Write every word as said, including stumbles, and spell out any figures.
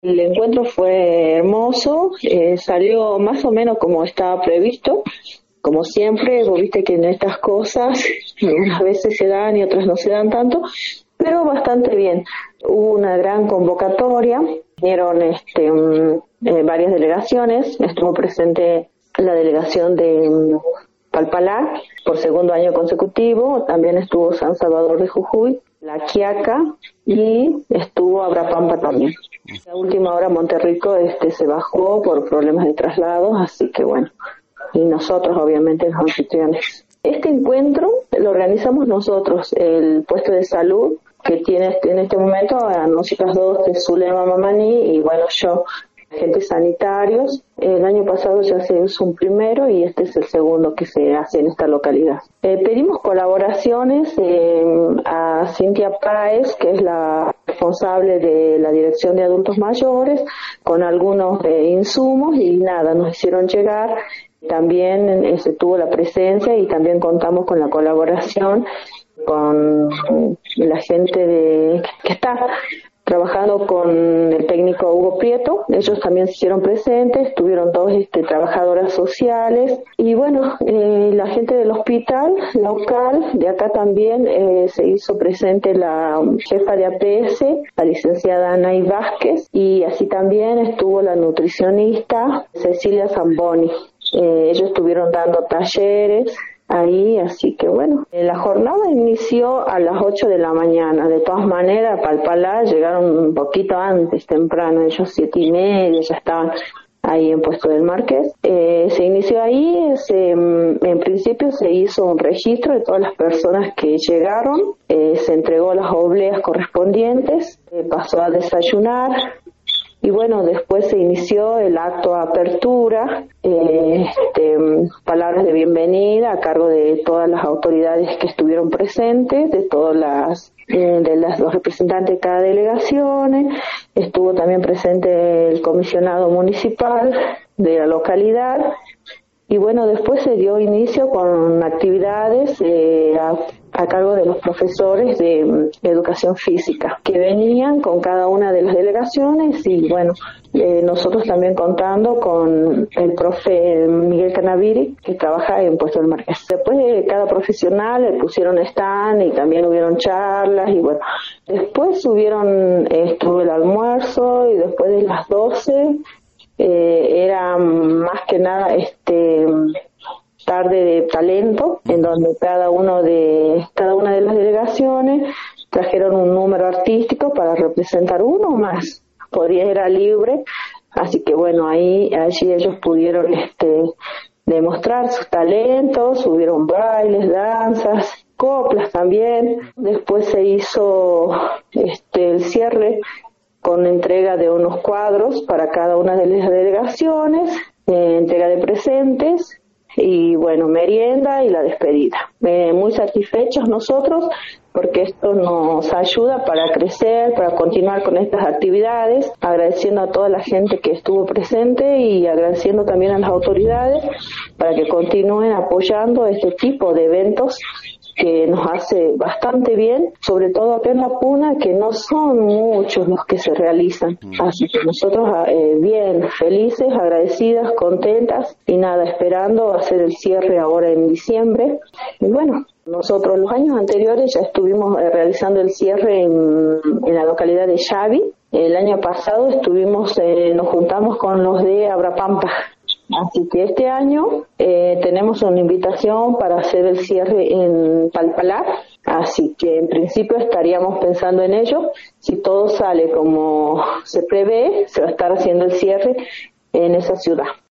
El encuentro fue hermoso, eh, salió más o menos como estaba previsto. Como siempre, vos viste que en estas cosas unas veces se dan y otras no se dan tanto, pero bastante bien. Hubo una gran convocatoria, vinieron este, eh, varias delegaciones, estuvo presente la delegación de um, Palpalá por segundo año consecutivo, también estuvo San Salvador de Jujuy, La Quiaca y estuvo Abrapampa también. A última hora Monterrico este, se bajó por problemas de traslados, así que bueno, y nosotros obviamente los anfitriones. Este encuentro lo organizamos nosotros, el puesto de salud que tiene en este momento a nosotras dos de Zulema Mamani y bueno yo, agentes sanitarios. El año pasado ya se hizo un primero y este es el segundo que se hace en esta localidad. Eh, pedimos colaboraciones eh, a Cintia Páez, que es la responsable de la Dirección de Adultos Mayores, con algunos eh, insumos y nada, nos hicieron llegar. También eh, se tuvo la presencia y también contamos con la colaboración con la gente de que está trabajando con el técnico Hugo Prieto. Ellos también se hicieron presentes, estuvieron dos este, trabajadoras sociales y bueno, eh, la gente del hospital local, de acá también eh, se hizo presente la jefa de A P S, la licenciada Anaí Vázquez, y así también estuvo la nutricionista Cecilia Zamboni. Eh, ellos estuvieron dando talleres ahí, así que bueno, la jornada inició a las ocho de la mañana. De todas maneras, a Palpalá llegaron un poquito antes, temprano, ellos siete y media ya estaban ahí en Puesto del Marqués. Eh, se inició ahí, se, en principio se hizo un registro de todas las personas que llegaron, eh, se entregó las obleas correspondientes, eh, pasó a desayunar. Y bueno, después se inició el acto de apertura, eh, este, palabras de bienvenida a cargo de todas las autoridades que estuvieron presentes, de todas las, eh, de las los representantes de cada delegación. Estuvo también presente el comisionado municipal de la localidad. Y bueno, después se dio inicio con actividades eh, a, a cargo de los profesores de, de educación física que venían con cada una de las delegaciones y bueno, eh, nosotros también contando con el profe Miguel Canaviri que trabaja en Puesto del Marqués. Después de cada profesional le pusieron stand y también hubieron charlas y bueno, después hubieron, eh, estuvo el almuerzo y después de las doce Eh, era más que nada este tarde de talento, en donde cada uno de cada una de las delegaciones trajeron un número artístico para representar uno o más. Podía era libre, así que bueno, ahí allí ellos pudieron este demostrar sus talentos, hubieron bailes, danzas, coplas también. Después se hizo este el cierre con entrega de unos cuadros para cada una de las delegaciones, eh, entrega de presentes y bueno, merienda y la despedida. Eh, muy satisfechos nosotros porque esto nos ayuda para crecer, para continuar con estas actividades, agradeciendo a toda la gente que estuvo presente y agradeciendo también a las autoridades para que continúen apoyando este tipo de eventos que nos hace bastante bien, sobre todo acá en La Puna, que no son muchos los que se realizan. Así que nosotros eh, bien, felices, agradecidas, contentas y nada, esperando hacer el cierre ahora en diciembre. Y bueno, nosotros los años anteriores ya estuvimos eh, realizando el cierre en, en la localidad de Xavi. El año pasado estuvimos, eh, nos juntamos con los de Abrapampa. Así que este año eh, tenemos una invitación para hacer el cierre en Palpalá, así que en principio estaríamos pensando en ello. Si todo sale como se prevé, se va a estar haciendo el cierre en esa ciudad.